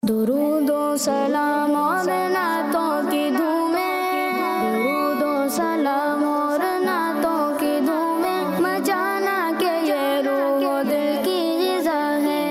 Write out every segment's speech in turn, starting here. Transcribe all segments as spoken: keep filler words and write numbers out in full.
दुरूदो सलाम और नातों की धूमें, दुरूदो सलाम और नातों की धूमें, मचाना के ये रूह दिल की ग़िज़ा है।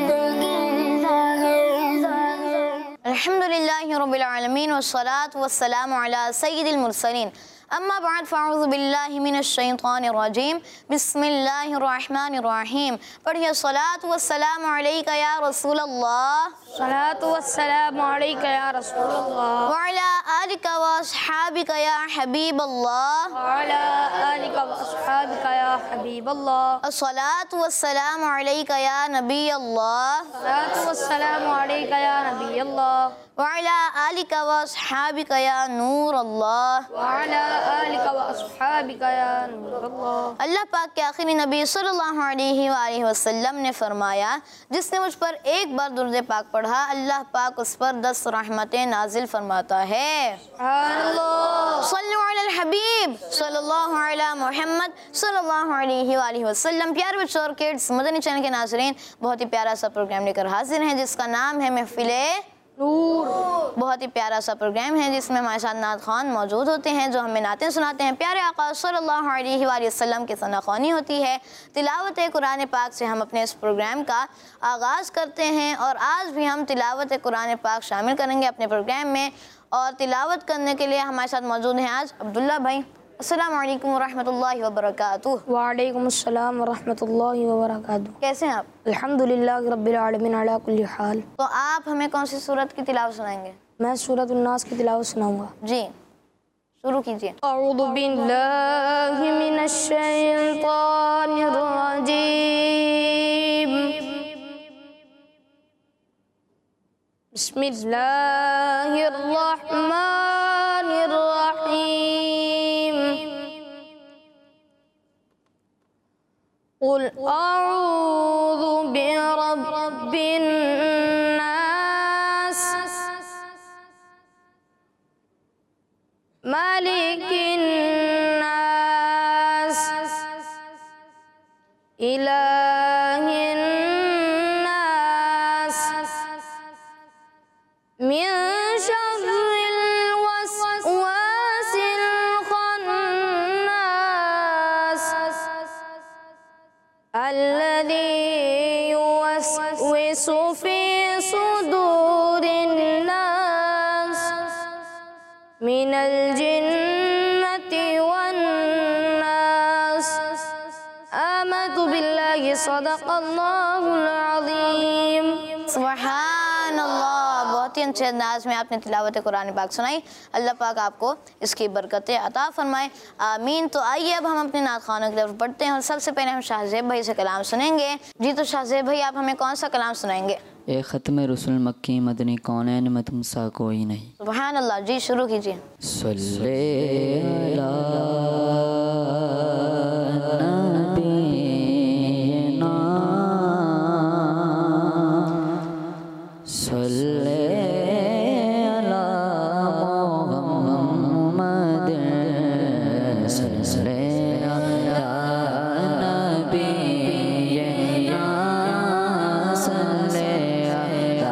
अल्हम्दुलिल्लाहि रब्बिल आलमीन वस्सलातु वस्सलामु अला सय्यिदिल मुरसलीन। अम्मा बाद फ़अऊज़ु बिल्लाहि मिनश शैतानिर रजीम। बिस्मिल्लाहिर रहमानिर रहीम। पढ़िए सलातु वस्सलामु अलैका या रसूल अल्लाह, सलातु वस्सलामु अलैका या रसूल अल्लाह, व अला आलिका व अस्हाबिका या हबीब अल्लाह, व अला आलिका व अस्हाबिका या हबीब अल्लाह। अस्सलातु वस्सलामु अलैका या नबी अल्लाह, सलातु वस्सलामु अलैका या नबी अल्लाह, व अला आलिका व अस्हाबिका या नूर अल्लाह, व अला आलिका व अस्हाबिका या नूर अल्लाह। अल्लाह पाक के आखिरी नबी सल्लल्लाहु अलैहि वआलिहि वसल्लम ने फरमाया, जिसने मुझ पर एक बार दुरूद पाक पढ़ा, अल्लाह पाक उस पर दस रहमतें नाजिल फरमाता है। सल्लु अलल हबीब सल्लल्लाहु अला मुहम्मद सल्लल्लाहु अलैहि वआलिहि वसल्लम। प्यारे बच्चों और किड्स, मदनी चैनल के नाज़रीन, बहुत ही प्यारा सा प्रोग्राम लेकर हाजिर हैं जिसका नाम है महफिले नूर। बहुत ही प्यारा सा प्रोग्राम है जिसमें हमारे साथ नात खान मौजूद होते हैं जो हमें नातें सुनाते हैं। प्यारे आका सल्लल्लाहु अलैहि वसल्लम की सनाख़वानी होती है। तिलावत कुरान पाक से हम अपने इस प्रोग्राम का आगाज़ करते हैं और आज भी हम तिलावत कुरान पाक शामिल करेंगे अपने प्रोग्राम में। और तिलावत करने के लिए हमारे साथ मौजूद हैं आज अब्दुल्ला भाई। अस्सलामु अलैकुम वरहमतुल्लाहि वबरकातुहू। वालेकुम अस्सलाम वरहमतुल्लाहि वबरकातुहू। कैसे हैं आप? अल्हम्दुलिल्लाह रब्बिल आलमीन अला कुल्ली हाल। तो आप हमें कौन सी सूरत की तिलावत सुनाएंगे? मैं सूरत उन्नास की तिलावत सुनाऊंगा। जी, शुरू कीजिए। अऊज़ु बिल्लाहि मिनश शैतानिर रजीम। बिस्मिल्लाहिर रहमानिर रहीम। क़ुल अऊज़ु बिरब्बिन नास, मालिकिन नास, इलाहिन नास, मिन शर्रिल वस्वासिल खन्नास, अल्लज़ी युवस्विसु फ़ी सुदूरिन नास, मिनल जिन्नति वन्नास। आमन्तु बिल्लाहि सदक़ल्लाहुल अज़ीम। सुब्हानअल्लाह। बहुत ही अच्छे अंदाज में आपने तिलावत कुरान पाक सुनाई। अल्लाह पाक आपको इसकी बरकतें अता फरमाए, आमीन। तो आइए अब हम अपने नात खानों की तरफ बढ़ते हैं और सबसे पहले हम शाहज़ेब भाई से कलाम सुनेंगे। जी, तो शाहज़ेब भाई आप हमें कौन सा कलाम सुनाएंगे? ए ख़त्म रसूल मक्की मदनी कौनैन में तुम सा कोई नहीं। सुब्हानअल्लाह। जी, शुरू कीजिए। सल्ले अला नबीना, सल्ले अला मुहम्मद, सल्ले अला नबीना, सल्ले अला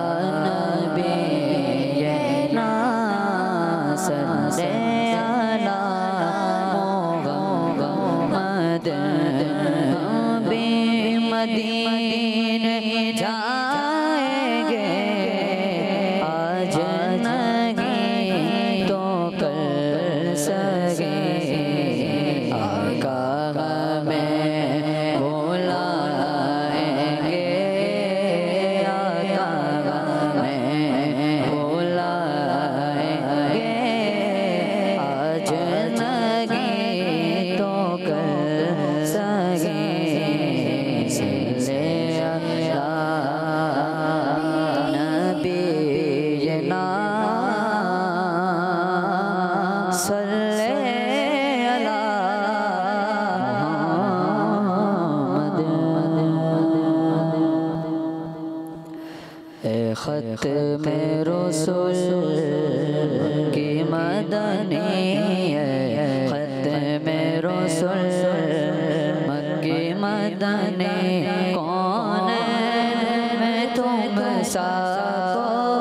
नबीना, सल्ले अला मुहम्मद। मदीने जाएंगे आज नहीं तो कल सगे, आका हमें बुलाएंगे, आका हमें बुलाएंगे, आज नहीं तो कल सगे। नबीना, सल्ले अला मुहम्मद। ए ख़त्म रसूल की मदनी, ख़त्म रसूल मक्की मदनी, कौन में तुम सा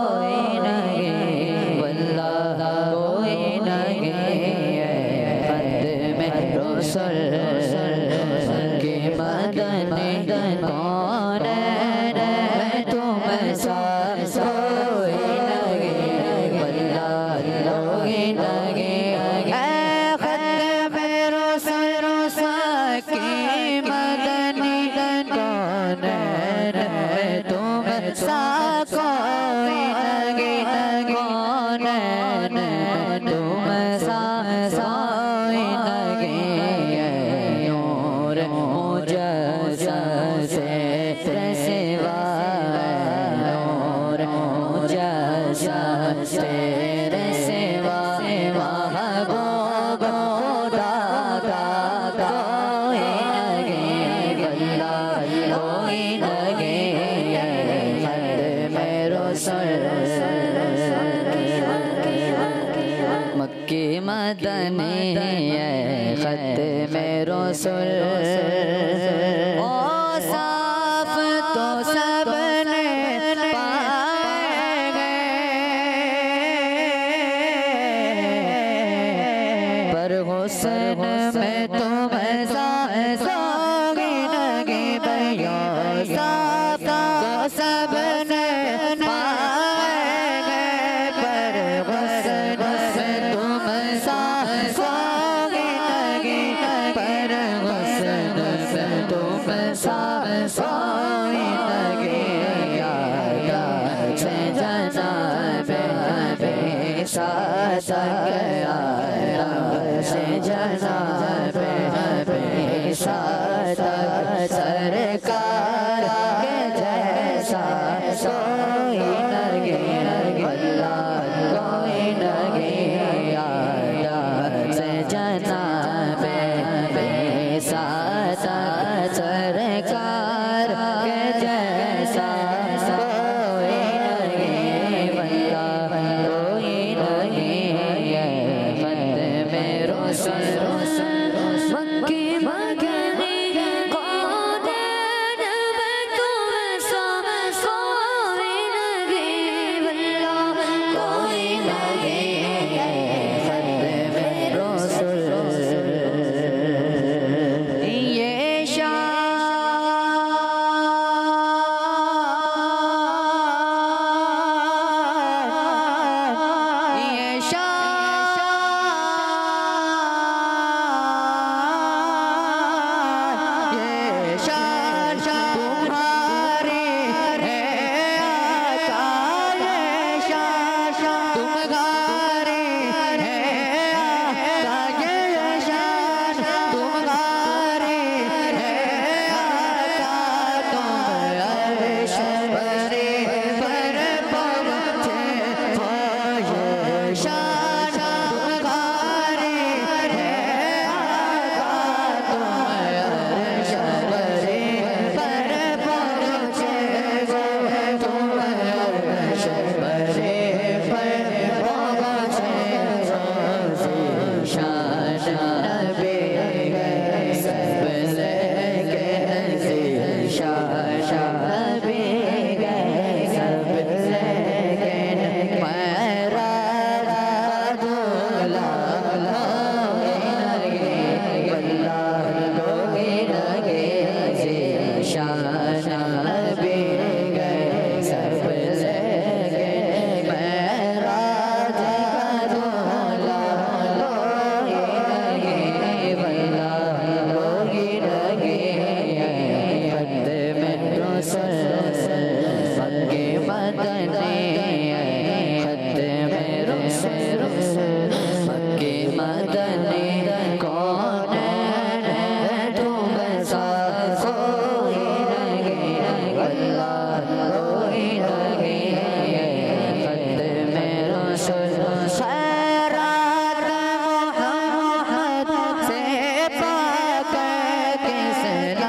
जैसा तेरे सिवा महबूब खुदा का कोई नहीं अल्लाह कोई नहीं खत्म रसूल मक्की मदनी खत्म रसूल ओ साफ तो सबने पाएंगे पर हुस्न में तुम सोगी लगी भैया साफ तो सबने पाएंगे पर हुस्न में तुम सोगी लगी पर हुस्न में तुम सोगी लगी से जनाब साथ गया से जनाब साथ सरकार के जैसा कोई लगे अल्लाह कोई लगे से जनाब साथ सरकार के जैसा कोई लगे अल्लाह कोई लगे खत्म रसूल मक्की मदनी कौन में तुम सा कोई लगे अल्लाह कोई लगे खत्म रसूल ये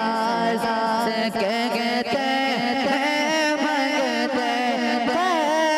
कहते हैं मंगते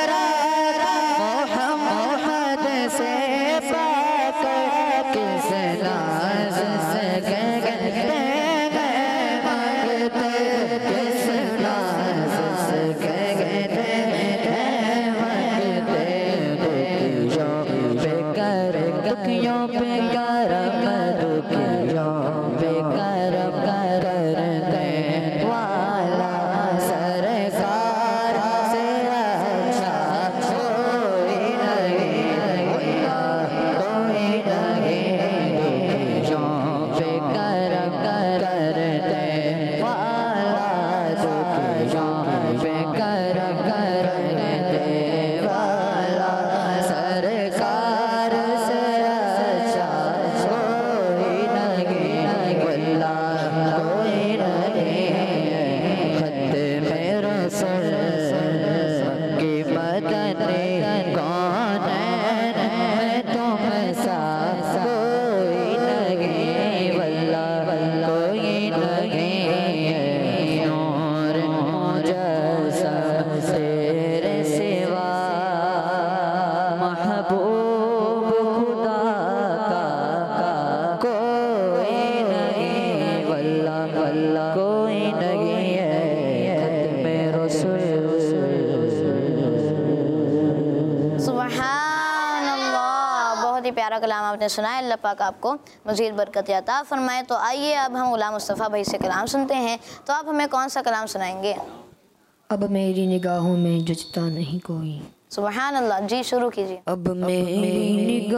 ही प्यारा कलाम आपने सुना है। अल्लाह पाक आपको मज़ीद बरकत अता फरमाए। तो आइए अब हम गुलाम मुस्तफ़ा भाई से कलाम सुनते हैं। तो आप हमें कौन सा कलाम सुनाएंगे? अब मेरी निगाहों में जचता नहीं कोई। सुबहान अल्लाह, जी शुरू कीजिए। अब मेरी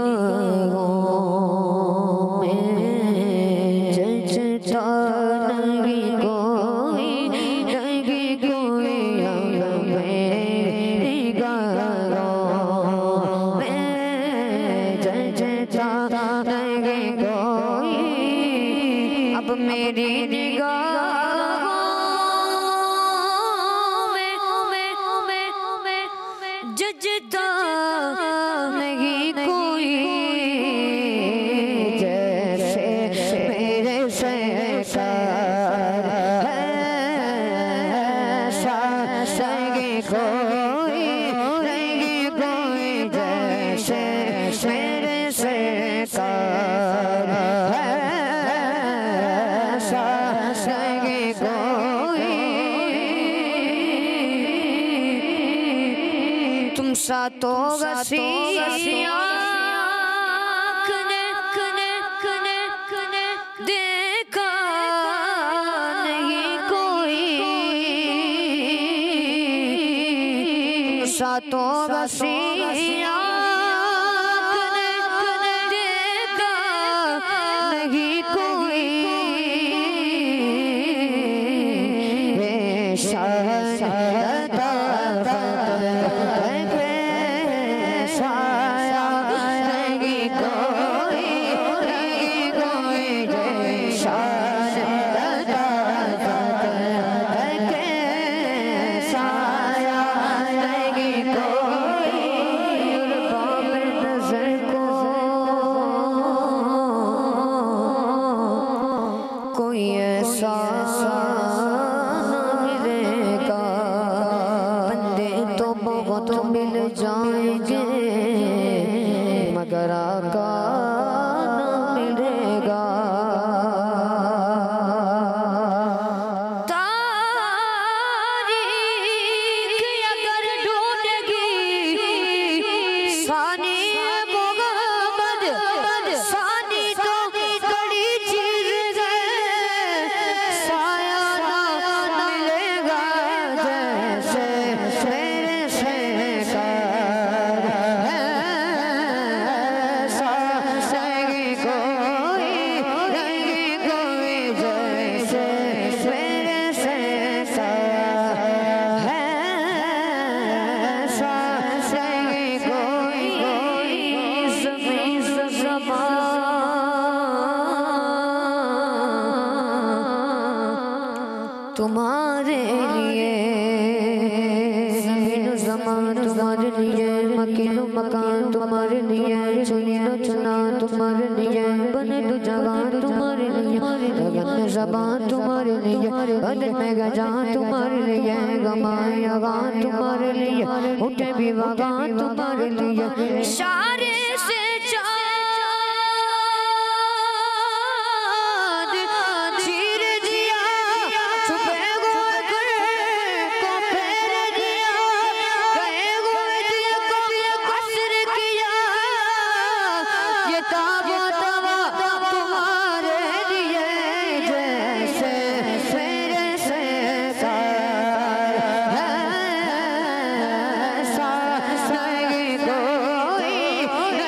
निगाहों में जचता नहीं कोई, नहीं कोई। अब मेरी निगाहों में जचता नहीं कोई। अब मेरी निगाहों जचता नहीं कोई, जैसे मेरे सरकार है संगी कोई, नहीं कोई। जैसे मेरे सरकार है संगी कोई। तुम सा तो वसीया कने कने कने कने देखा नहीं कोई। तुम सा तो वसीया कने कने देखा नहीं कोई। कोई ऐसा मिलेगा, बंदे तो बहुत मिल जाएंगे, मगर आका न मिलेगा। तारीख अगर ढूंढेगी सानी मोहम्मद, सानी तो बड़ी चीज है, साया न मिलेगा। जैसे मेरे सरकार है संगी कोई, नहीं कोई। जैसे मेरे सरकार है संगी कोई। ज़मीन ज़मान तुम्हारे लिए, ज़मीन ज़मान तुम्हारे लिए, मकीनो मकान तुम्हारे लिए, चुनीनो चुना तुम्हारे लिए, बने दो जगह तुम्हारे लिए, गगन ज़बान तुम्हारे लिए, बदन में गजान तुम्हारे लिए, गमाए अगान तुम्हारे लिए, उठे भी वगान तुम्हारे लिए। इशारे से चाँद चीर दिया, छुपे गोल को फेर दिया, गए गोल दिल को असर किया। ये ताबा तवा तुम्हारे लिए, जैसे मेरे सरकार है संगी कोई,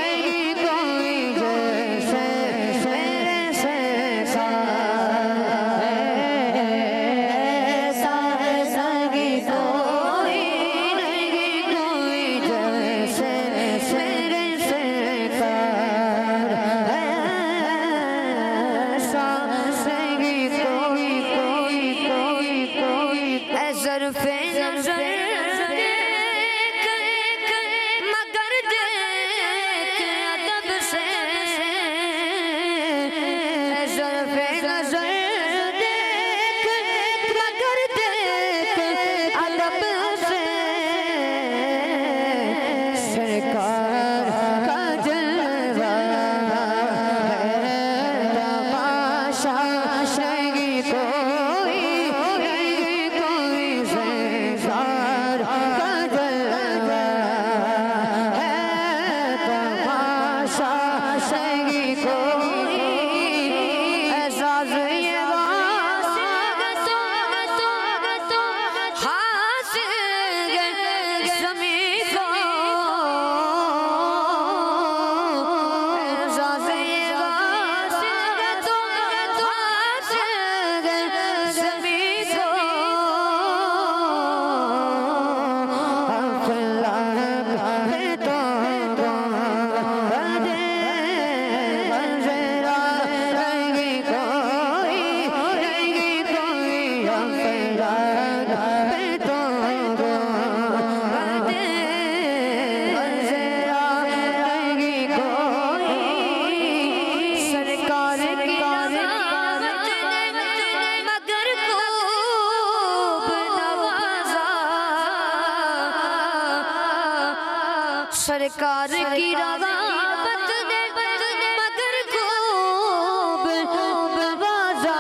सरकार की रगावत ने मगर खूब नवाजा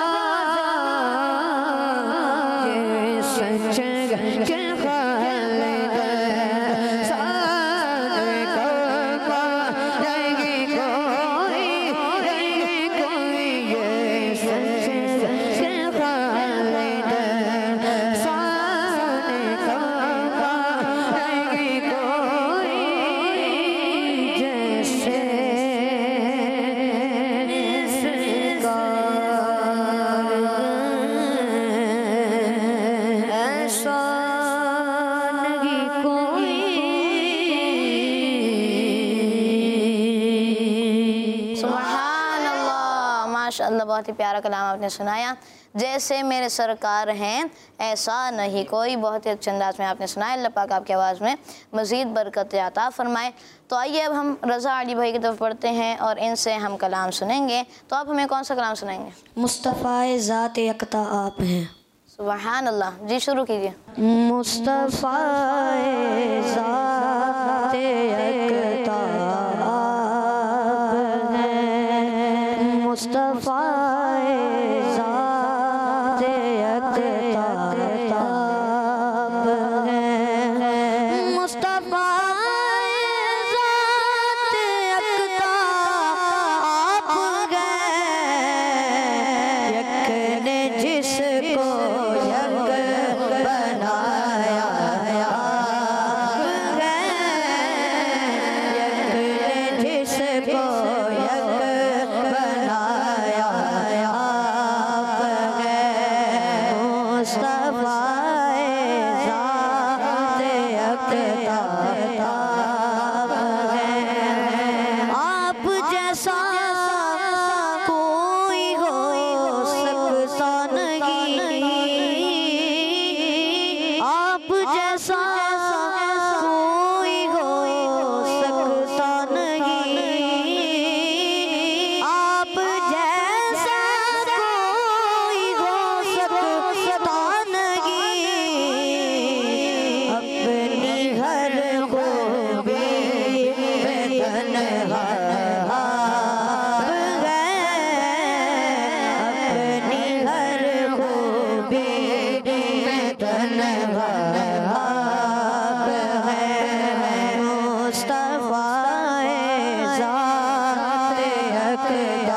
ये सच के खालिद सारे का रहेगी कोई रहेगी कोई ये सच के खालिद सारे का रहेगी कोई जैसे ऐसा नहीं कोई। सुभान अल्लाह, माशाअल्लाह, बहुत ही प्यारा कलाम आपने सुनाया। जैसे मेरे सरकार हैं ऐसा नहीं कोई, बहुत ही अच्छे अंदाज में आपने सुनाया। अल्लाह पाक आपकी आवाज़ में मज़ीद बरकत अता फरमाए। तो आइए अब हम रज़ा अली भाई की तरफ पढ़ते हैं और इनसे हम कलाम सुनेंगे। तो आप हमें कौन सा कलाम सुनाएंगे? मुस्तफ़ा ज़ात यकता आप हैं। सुभान अल्लाह, जी शुरू कीजिए। मुस्तफ़ा ज़ात यकता आप हैं। मुस्तफ़ा ज़ात यकता आप हैं। मुस्तफ़ा ज़ात यकता आप हैं। यक ने जिसको यक बनाया आप हैं। यक ने जिसको यक बनाया आप हैं। मुस्तफ़ा ज़ात यकता आप हैं। आप जैसा कोई हो सकता नहीं। आप जैसा कोई हो सकता नहीं। आप जैसा कोई हो सकता नहीं। अपनी हर खूबी में तन्हा आप हैं। अपनी हर खूबी में तन्हा आप हैं। मुस्तफ़ा ज़ात यकता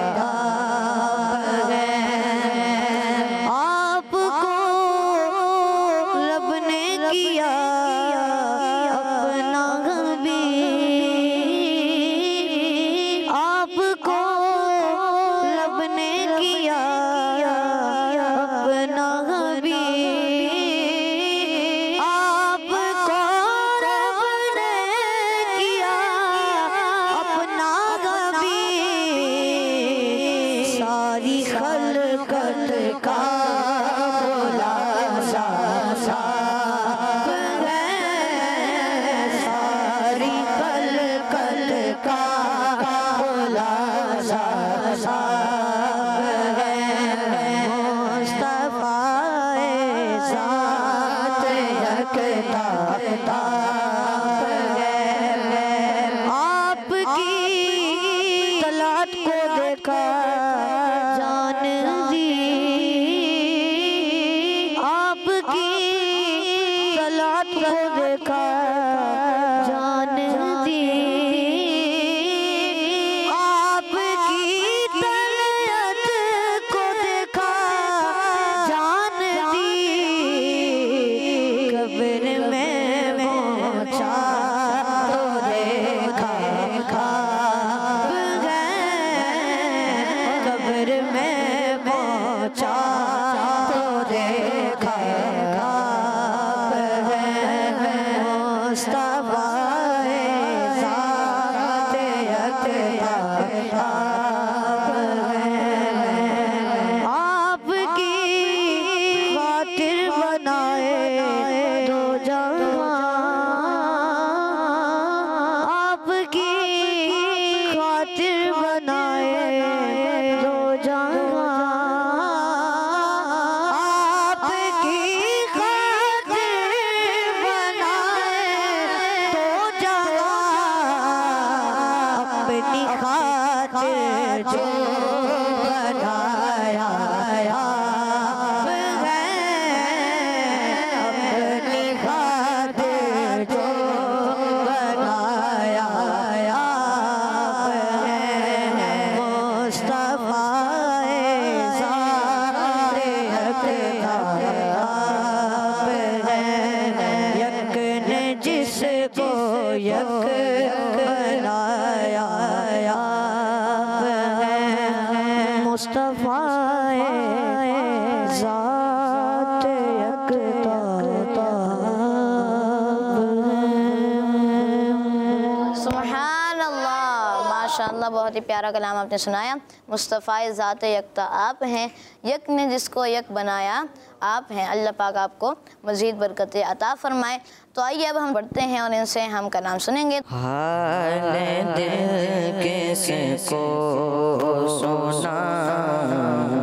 आप हैं। आपको रब ने किया अपना हबीब। आपको रब ने किया अपना हबीब। आपको रब ने किया अपना हबीब। सारी खलकत का खुलासा आप हैं। सारी खलकत का खुलासा आप हैं। मुस्तफ़ा ज़ात यकता आप हैं। आपकी तलात को देखा जान दी। आपकी तलात को देखा जान दी। आपकी तलात को देखा जान दी। कब्र में पहुंचा तो देखा आप हैं। कब्र में पहुंचा तो देखा आप हैं। मुस्तफ़ा ज़ात यकता आप हैं। आपकी खातिर बनाए दो जहां। आपकी खातिर बनाए दो जहां। आपकी खातिर बनाए दो जहां। खातिर जो बनाया आप हैं, अपनी खातिर जो बनाया आप हैं। मुस्तफा ज़ाते अक़दार आप हैं, यक ने जिसको यक बनाया आप हैं। मुस्तफा ज़ाते अक़दार। सुभान अल्लाह, माशाअल्लाह, बहुत ही प्यारा कलाम आपने सुनाया। मुस्तफ़ा ज़ात यकता आप हैं, यक ने जिसको यक बनाया आप हैं। अल्लाह पाक आपको मज़ीद बरकतें अता फ़रमाए। तो आइए अब हम बढ़ते हैं और इनसे हम कलाम सुनेंगे। हाल दिल किसको सुनाऊं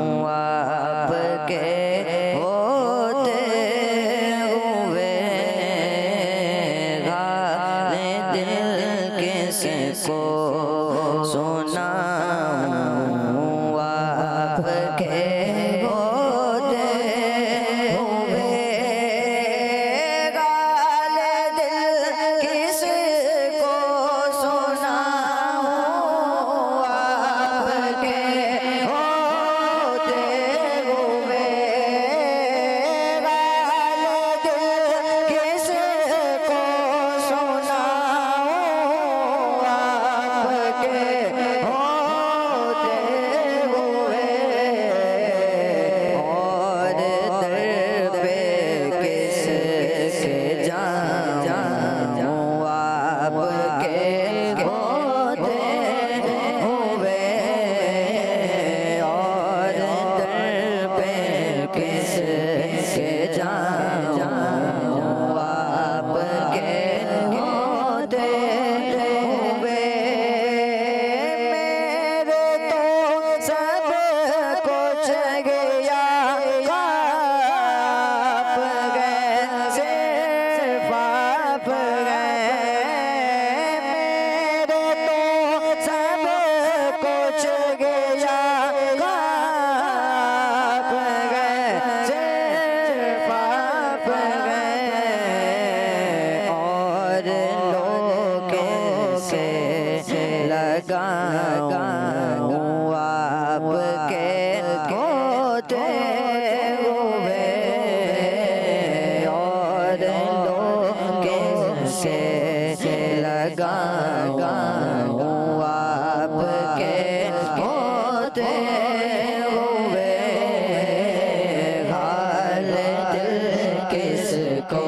आपके होते हुए, हाल दिल किसको सुनाऊं आपके होते हुए, गाल दिल किसको सुनाऊं आपके होते हुए, गाल दिल किसको सुनाऊं आपके होते हुए, और दर पे किसके जाऊं आपके होते हुए, और दर पे किसके जाऊं आपके होते हुए, मेरे तो सब कुछ गया आप गए, सिर्फ आप गए, मेरे तो सब कुछ गया आप गए, सिर्फ आप गए, और लोगों से लगाऊं आपके होते हुए, और लोगों से लगाऊं आपके होते हुए, हाल दिल किसको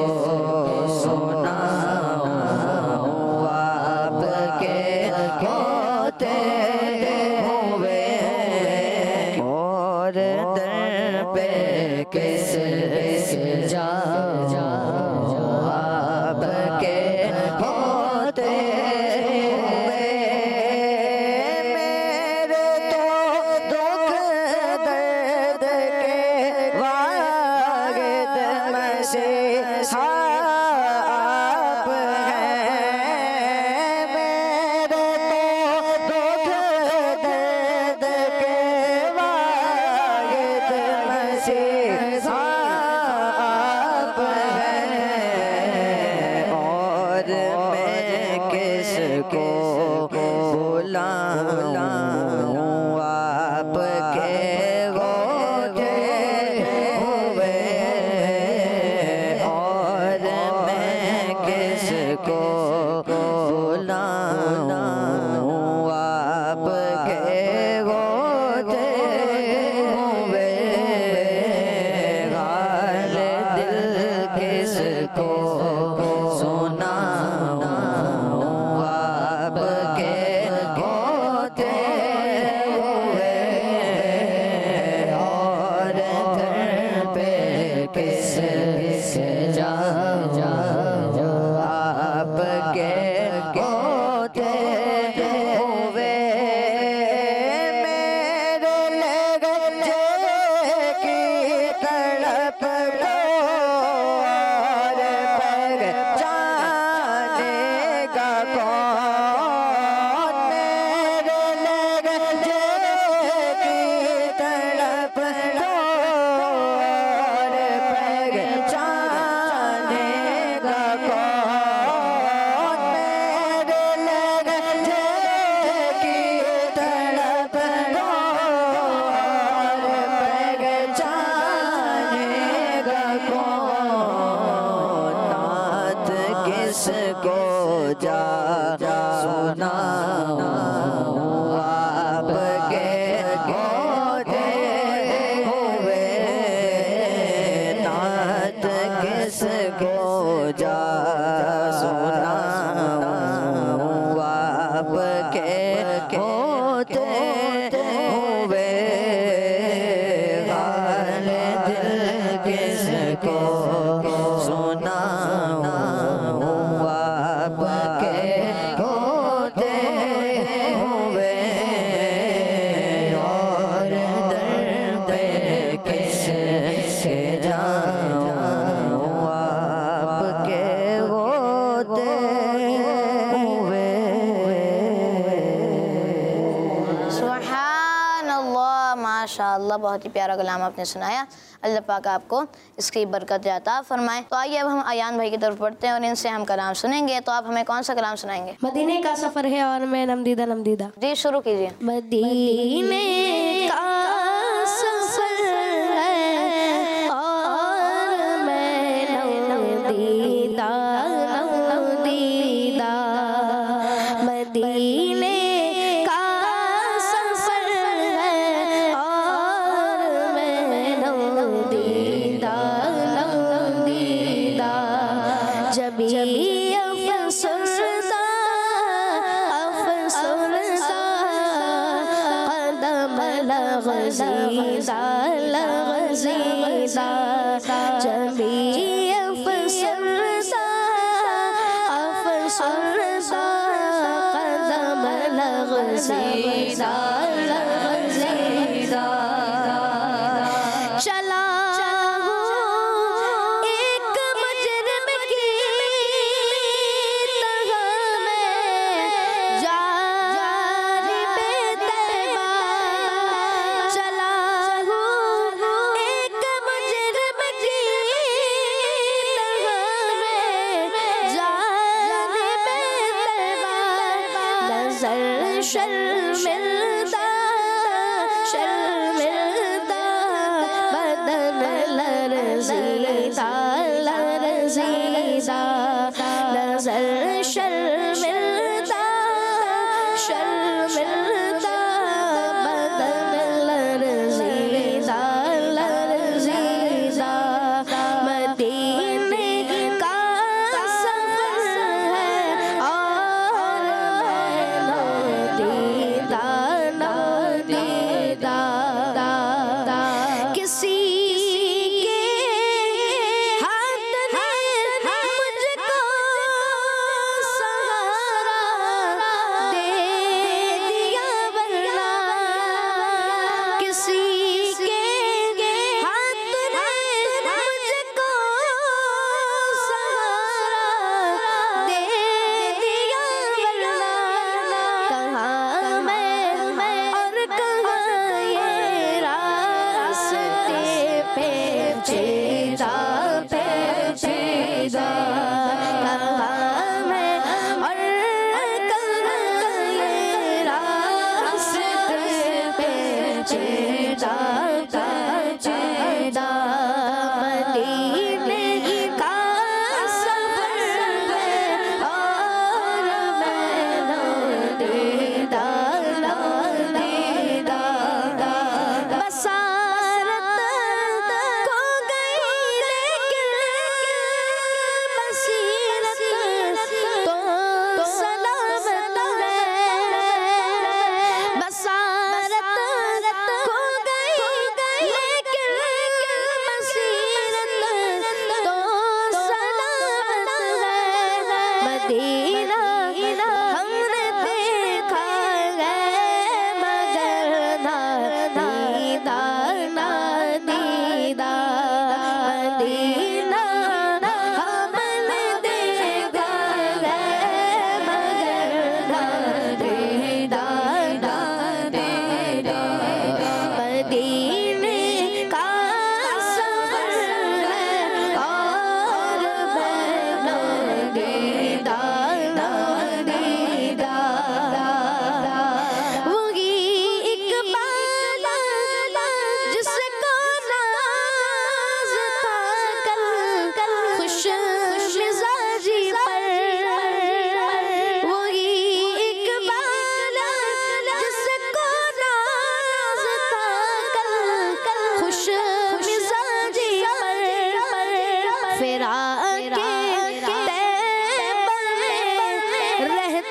सुनाऊं आपके होते हुए, और दर पे किस जाऊं आपके होते हुए, मेरे तो दुख दर्द के वागिद मसीहा आप हैं, मेरे तो दुख दर्द के वागिद मसीहा आप हैं, और मैं किसको बुलाऊं आपके होते हुए, और मैं किसको बुलाऊं आपके होते हुए, हाल दिल किसको सुनाऊं आपके होते हुए, और घर पे किस जाऊं आपके होते हुए, मेरे लगे की तड़प को और पहचानेगा कौन, मेरे जा सुना आपके होते हुए नात किसको जा सुना आपके होते हुए हाल दिल किसको सुना आपके होते हुए और दर पे किसके जाऊं आपके होते हुए। सुभानअल्लाह, माशाअल्लाह, बहुत ही प्यारा कलाम आपने सुनाया। अल्लाह पाक आपको इसकी बरकत अता फरमाए। तो आइए अब हम अयान भाई की तरफ बढ़ते हैं और इनसे हम कलाम सुनेंगे। तो आप हमें कौन सा कलाम सुनाएंगे? मदीने का सफर है और मैं नमदीदा नमदीदा। जी शुरू कीजिए। मदीने का सफर है और मैं नमदीदा नमदीदा। मदीने का सफर है और मैं नमदीदा नमदीदा। जब अफसरदा अफसरदा कदम लगज़ीदा लगज़ीदा। जब अफसरदा अफसरदा कदम लगज़ीदा लगज़ीदा। चला एक मुजरिम की तरह मैं जारिबे तैबा। चला एक मुजरिम की तरह मैं जारिबे तैबा। नज़र शर्मिंदा शर्मिंदा बदन लरज़ीदा लरज़ीदा। नज़र शर्मिंदा शर्मिंदा बदन लरज़ीदा लरज़ीदा। मदीने का सफर है और मैं नमदीदा नमदीदा। किसी के हाथ ने मुझको सहारा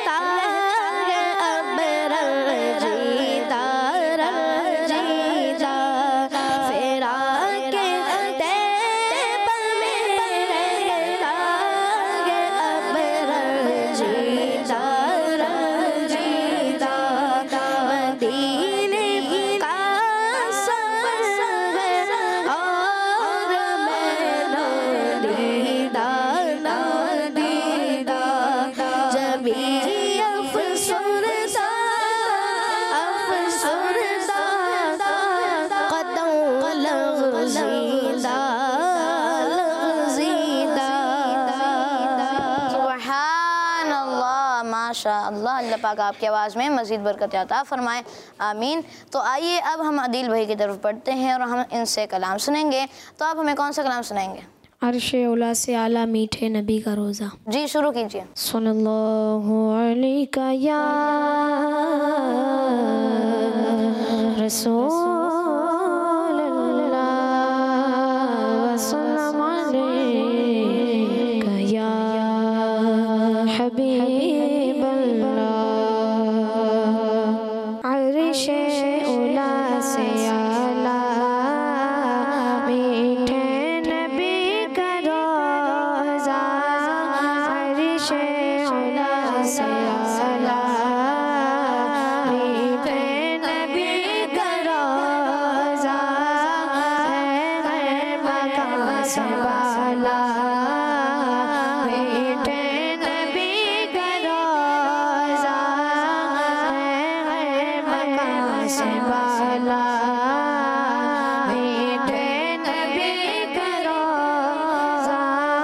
रहता है अब रंजीदा रंजीदा फिरा के तैबा में रहता है अब रंजीदा रंजीदा मदीने का सफर है और मैं दीदा दीदा जब भी अफसरदा अफसरदा कदम लग़ज़ीदा लग़ज़ीदा सुभान अल्लाह, माशा अल्लाह। अल्लाह पाक आपकी आवाज़ में मज़ीद बरकत अता फरमाए, आमीन। तो आइए अब हम आदिल भाई की तरफ बढ़ते हैं और हम इनसे कलाम सुनेंगे। तो आप हमें कौन सा कलाम सुनाएंगे? अर्शे उला से आला मीठे नबी का रोज़ा। जी शुरू कीजिए। सल्लल्लाहु अलैका या रसूलल्लाह वसल्लम अलैका या हबीबल्लाह। अर्शे उला से आला मीठे नबी का रोज़ा। अर्शे उला से आला मीठे नबी का रोज़ा है मकाम से बाला। मीठे नबी का रोज़ा है मकाम से बाला। मीठे नबी का रोज़ा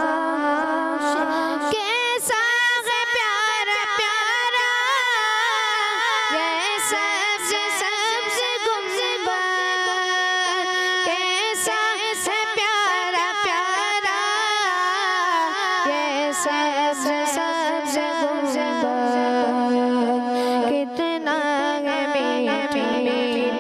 कैसा है प्यारा प्यारा ये सब्ज़ सब्ज़ गुंबद। कैसा है प्यारा प्यारा ये सब्ज़ सब्ज़ गुंबद। कितना है मीठी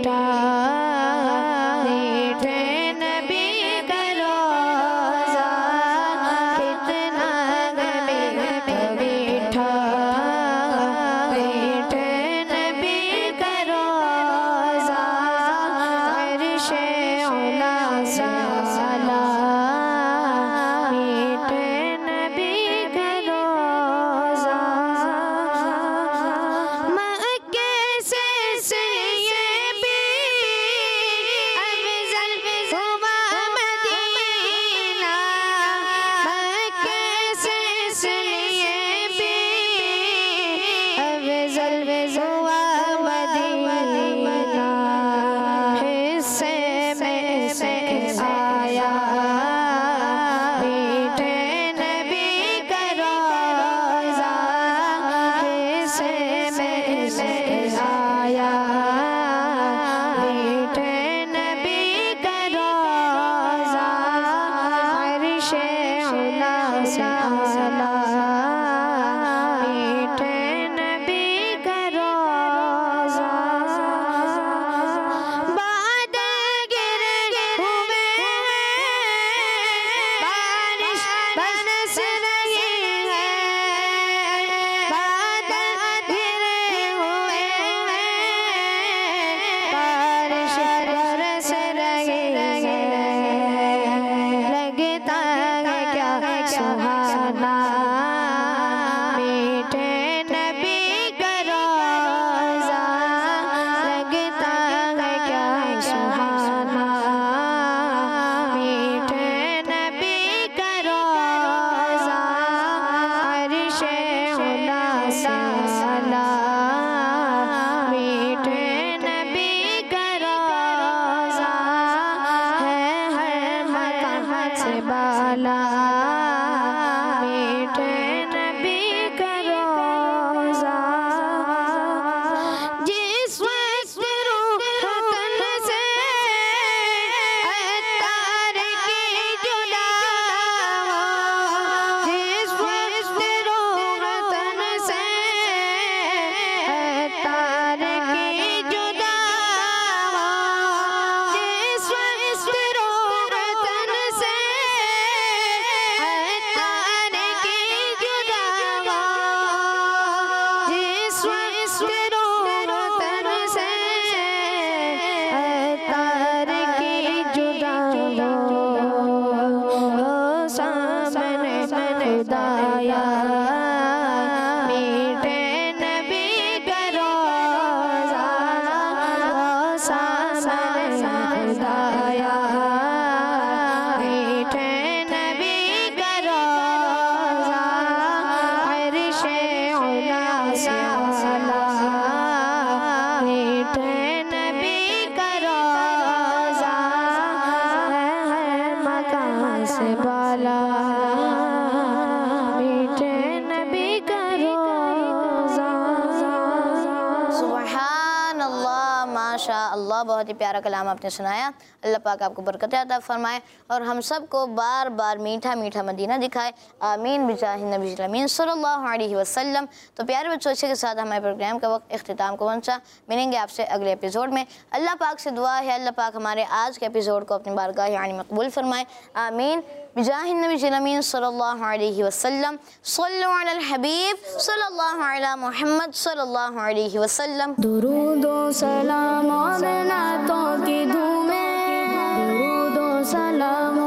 बहुत ही प्यारा कलाम आपने सुनाया। अल्लाह पाक आपको बरकत अता फरमाए और हम सब को बार बार मीठा मीठा मदीना दिखाए। आमीन बिजाहि नबी अमीन सल्लल्लाहु अलैहि वसल्लम। तो प्यारे बच्चों, इसी के साथ हमारे प्रोग्राम का वक्त इख्तिताम को पहुंचा। मिलेंगे आपसे अगले एपिसोड में। अल्लाह पाक से दुआ है अल्लाह पाक हमारे आज के एपिसोड को अपनी बारगाह यानी मकबूल फरमाए। आमीन बिजाहि नबी अमीन सल्लल्लाहु अलैहि वसल्लम। सल्लु अलल हबीब सल्लल्लाहु अला मुहम्मद सल्लल्लाहु अलैहि वसल्लम। दुरूद व सलाम और नातों की धूमें, दुरूद व सलाम